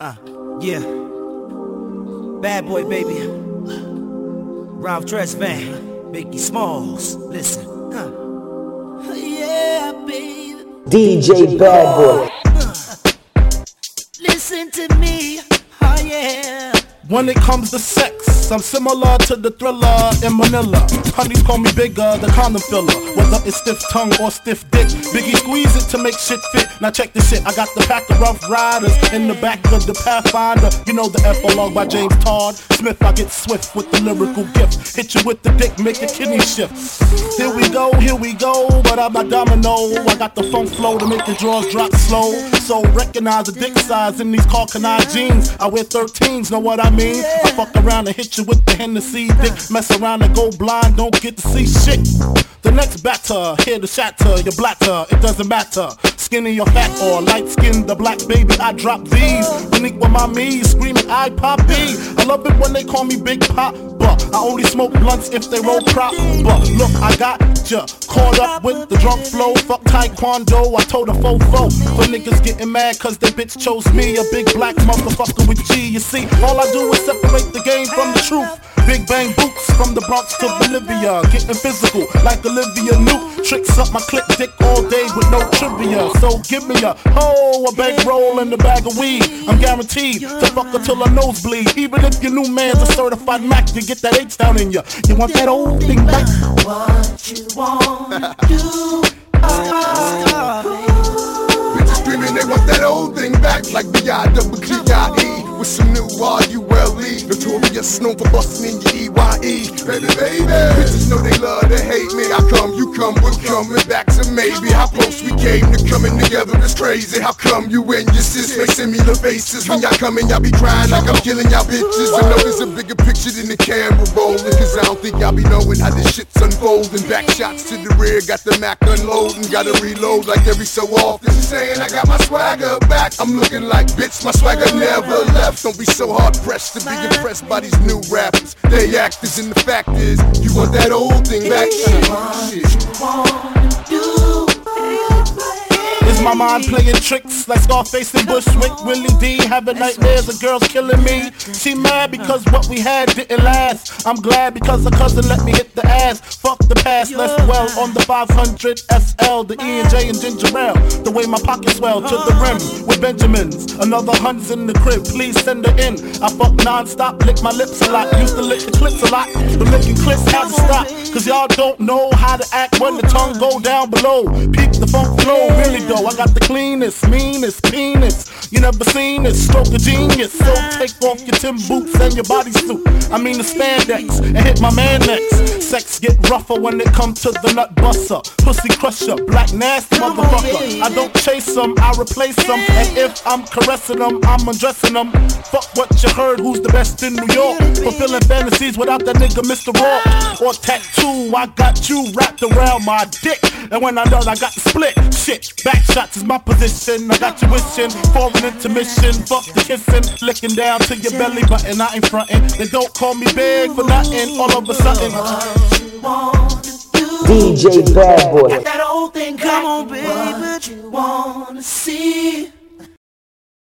Yeah. Bad boy, baby. Ralph Tresvant, Biggie Smalls. Listen. Yeah, baby. DJ Bad Boy. Listen to me. Oh, yeah. When it comes to sex, I'm similar to the Thriller in Manila. Honeys call me bigger, the condom filler. Whether it's stiff tongue or stiff dick, Biggie squeeze it to make shit fit. Now check this shit, I got the pack of Rough Riders in the back of the Pathfinder. You know the epilogue by James Todd Smith. I get swift with the lyrical gift. Hit you with the dick, make your kidney shift. Here we go, but I'm a domino. I got the funk flow to make the drawers drop slow. So recognize the dick size in these Carcanine jeans. I wear 13s, know what I mean? I fuck around and hit you with the Hennessy dick. Mess around and go blind, don't get to see shit. The next batter, here to shatter your blatter, it doesn't matter. Skinny or fat or light skin, the black baby, I drop these. Unique with my me, screaming I Poppy. I love it when they call me Big Pop, but I only smoke blunts if they roll prop. But look, I got ya caught up with the drunk flow. Fuck taekwondo, I told a fofo. For niggas getting mad cause they bitch chose me, a big black motherfucker with G. You see, all I do is separate the game from the truth. Big bang boots from the Bronx to Bolivia, getting physical like Olivia Newt. Tricks up my clip dick all day with no trivia. So give me a bankroll and a bag of weed. I'm guaranteed to fuck her till her nose bleed. Even if your new man's a certified Mac, you get that H down in ya. You want that old thing back? What you wanna do? Bitches screaming they want that old thing back, like B-I-double-G-I-E with some new R-U-L-E. Notorious, known for busting in your E-Y-E. Baby, bitches know they love to hate me. How come you come, we're coming back to maybe. How close we came to coming together is crazy. How come you and your sis make similar faces? When y'all come in, y'all be crying like I'm killing y'all bitches. I know there's a bigger picture than the camera rolling, cause I don't think y'all be knowing how this shit's unfolding. Back shots to the rear, got the Mac unloading. Gotta reload like every so often. Saying I got my swagger back, I'm looking like bitch, my swagger never left. Don't be so hard pressed to be impressed by these new rappers. They actors, and the fact is, you want that old thing back. Is my mind playing tricks like Scarface and Bushwick? Willie D having nightmares of girls killing me. She mad because what we had didn't last. I'm glad because her cousin let me hit the ass. Fuck the past, let's dwell on the 500 SL, the E and J and ginger ale. The way my pockets swell to the rim with Benjamins. Another Huns in the crib, please send her in. I fuck non-stop, lick my lips a lot. Used to lick the clips a lot, but licking clips had to stop. Cause y'all don't know how to act when the tongue go down below. Peep the funk flow, really though. I got the cleanest, meanest penis. You never seen it, stroke of genius. So take off your Tim boots and your bodysuit. I mean the spandex, and hit my man next. Sex get rougher when it comes to the nut buster. Pussy crusher, black nasty motherfucker. I don't chase them, I replace them. And if I'm caressing them, I'm undressing them. Fuck what you heard, who's the best in New York? Fulfilling fantasies without that nigga Mr. Rock. Or tattoo, I got you wrapped around my dick. And when I done, I got the split. Shit, back shots is my position. I got you wishing for an intermission. Fuck the kissing, licking down to your belly button. I ain't frontin'. They don't call me big for nothing. All of a sudden, DJ Bad Boy. That old thing, come on, baby. What you wanna see?